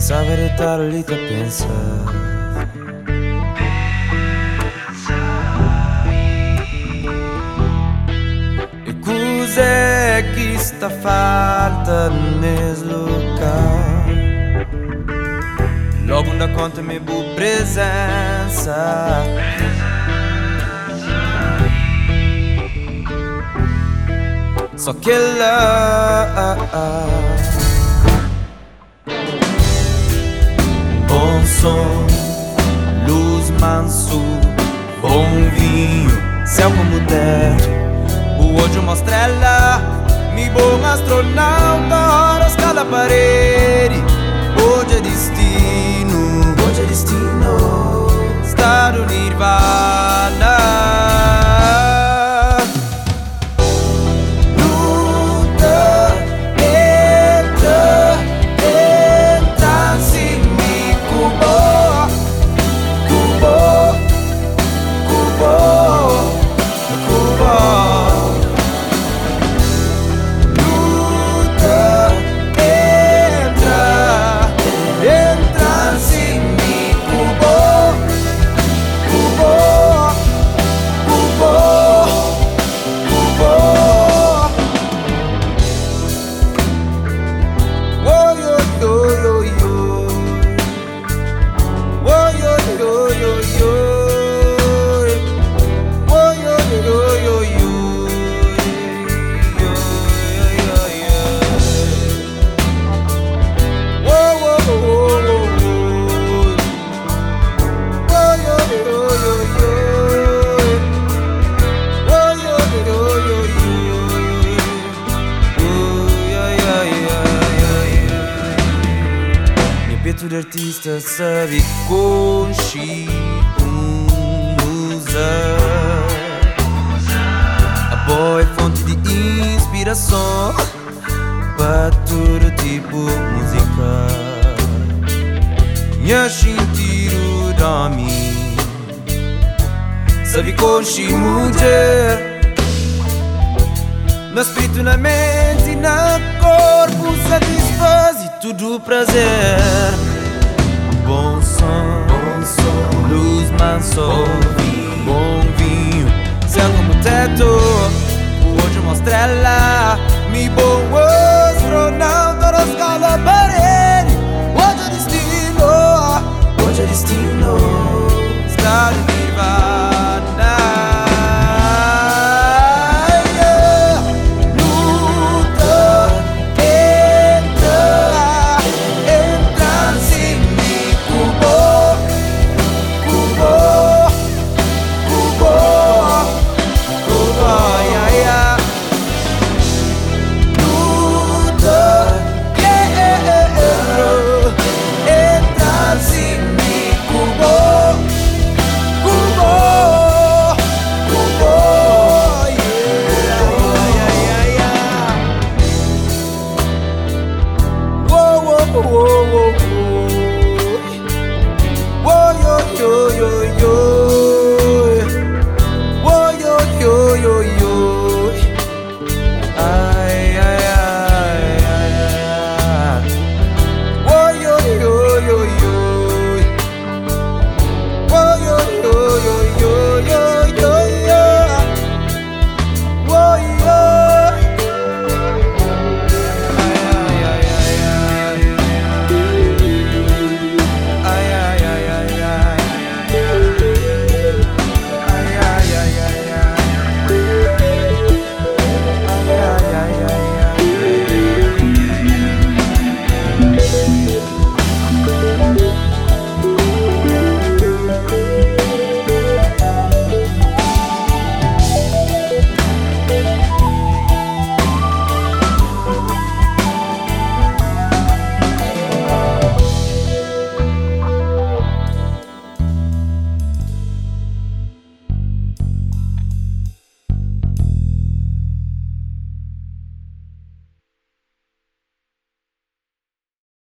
Saber estar ali a pensar. E cos'è che sta falta nel local? Logo da conta me bu presença. Só que lá bom som, luz manso, bom vinho, céu como terra. O olho mostra ela, mi bom astronauta, ora scala parede. Hoje é destino, estar no nirvana. Tudo artista sabe conchi usa. A boa é fonte de inspiração para todo tipo de música. Minha sentido da mim sabe conchi mulher. No espírito, na mente e na corpo satisfaz tudo prazer. Bom som, luz manso, bom vinho, céu como teto. O olho mostra ela,